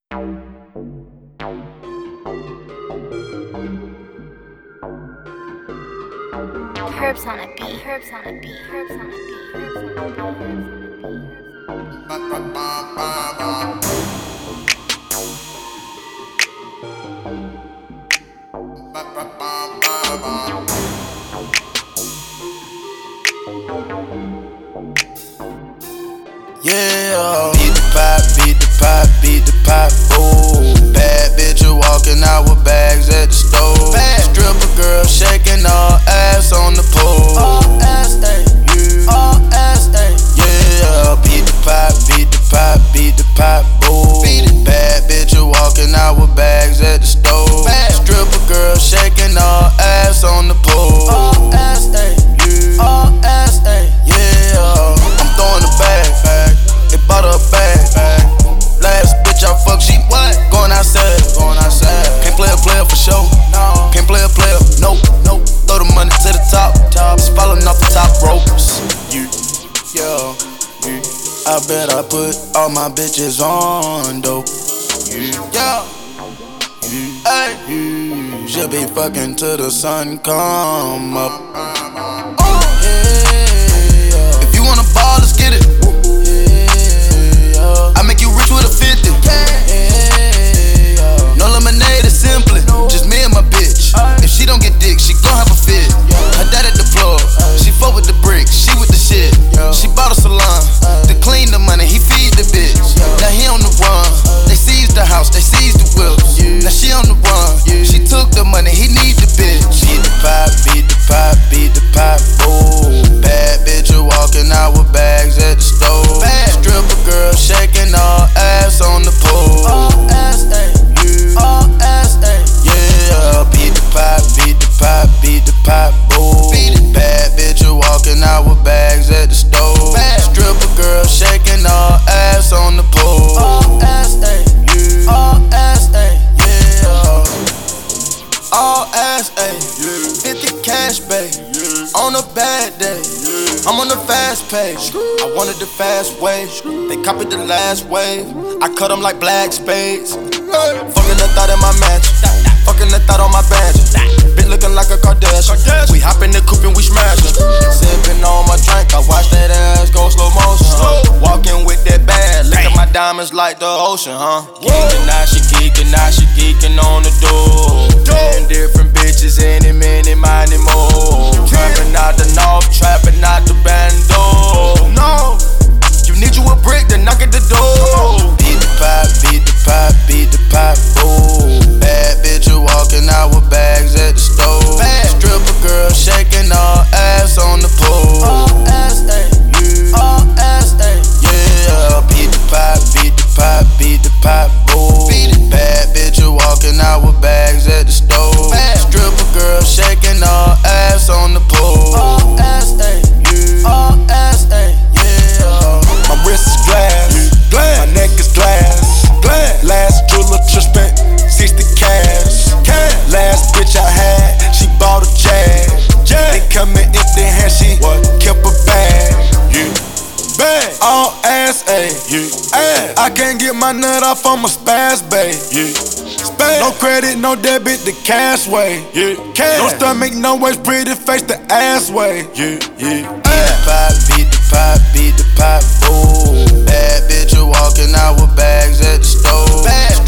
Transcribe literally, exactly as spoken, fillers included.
Herbs on a beat, herbs on a beat, herbs on a beat, herbs on a beat, herbs on a beat, herbs on a beat. Yeah, beat the pipe, beat the pipe, beat the pipe, ooh. Bad bitch walking out with bags at the stove. Stripper girl shaking all ass on the pole. All ass, ayy, yeah. All ass, ayy. Yeah, beat the pipe, beat the pipe, beat the pipe, ooh. Bad bitch walking out with bags at the stove. Stripper girl shaking all ass on the pole. All ass, ayy, yeah. All ass, ayy. Yeah, I'm throwing the bag. It bought her a bag. Last bitch I fuck, she what? Going outside, going outside. Can't play a player for sure. No. Can't play a player, nope, nope. Throw the money to the top, top. It's falling off the top ropes. You, yeah, yeah. I bet I put all my bitches on dope. Yeah, yeah, yeah. Hey, she'll be fucking till the sun come up. Oh, yeah, yeah. If you wanna ball, let's get it. I make you rich with a fifty. No lemonade, it's simply just me and my bitch. If she don't get dick, she gon' have a fit. Her dad at the plug, she fuck with the bricks, she with the shit. She bought a salon to clean the money, he feed the bitch. Now he on the run, they seized the house, they seized the whips. Now she on the run, she took the money, he need the bitch. Beat the pipe, beat the pipe, beat the pipe, ooh. Bad bitch walking out with bags at the stove. Stripper girl shaking all ass on the pole. All ass, ayy, yeah. All ass, ayy. Yeah, beat the pipe, beat the pipe, beat the pipe, ooh. Bad bitch walking out with bags at the stove. Stripper girl shaking all ass on the pole. All ass, ayy, yeah. All ass, ayy, yeah. All ass, ayy, yeah. fifty cash, babe, yeah. On a bad day, yeah. I'm on the fast pace. I wanted the fast wave. They copied the last wave. I cut them like black spades. Hey. Fucking the thought in my mansion. Fucking the thought on my badge. Been looking like a Kardashian. We hop in the coupe and we smashin'. Sippin' on my drink. I watch that ass go slow motion. Huh? Walking with that bag. Look at my diamonds like the ocean, huh? Geekin', now she geekin', now she geekin' on the door. Ten different bitches, any minute, mighty more. Trapping out the north, trapping out the bando. No, you need you a brick to knock at the door. Beat the pipe, beat the pipe, beat the pipe, ooh. Bad bitch walking out with bags at the stove. Stripper girl shaking all ass on the pole. All ass, ayy, yeah. All ass, ayy, yeah. Beat the pipe, beat the pipe, beat the pipe, ooh. Bad bitch walking out with bags at the stove. Stripper girl shaking all ass on the pole. All ass, ayy, yeah. All ass, ayy, yeah. My wrist is glass, glass. My neck is glass, glass. Last jeweler just spent sixty cash. cash. Last bitch I had, she bought a Jag. Jag. They coming empty hand, she what? Kept a bag. Yeah. Bag. All ass, ayy. Yeah. Ass. I can't get my nut off on my spaz, babe. Yeah. Spaz. No credit, no debit, the cash way. Yeah. Cash. No stomach, no waist, pretty face, the ass way. Yeah. Yeah. Beat the pipe, beat the pipe, beat the pipe, ooh. Bad bitch walking out with bags at the stove.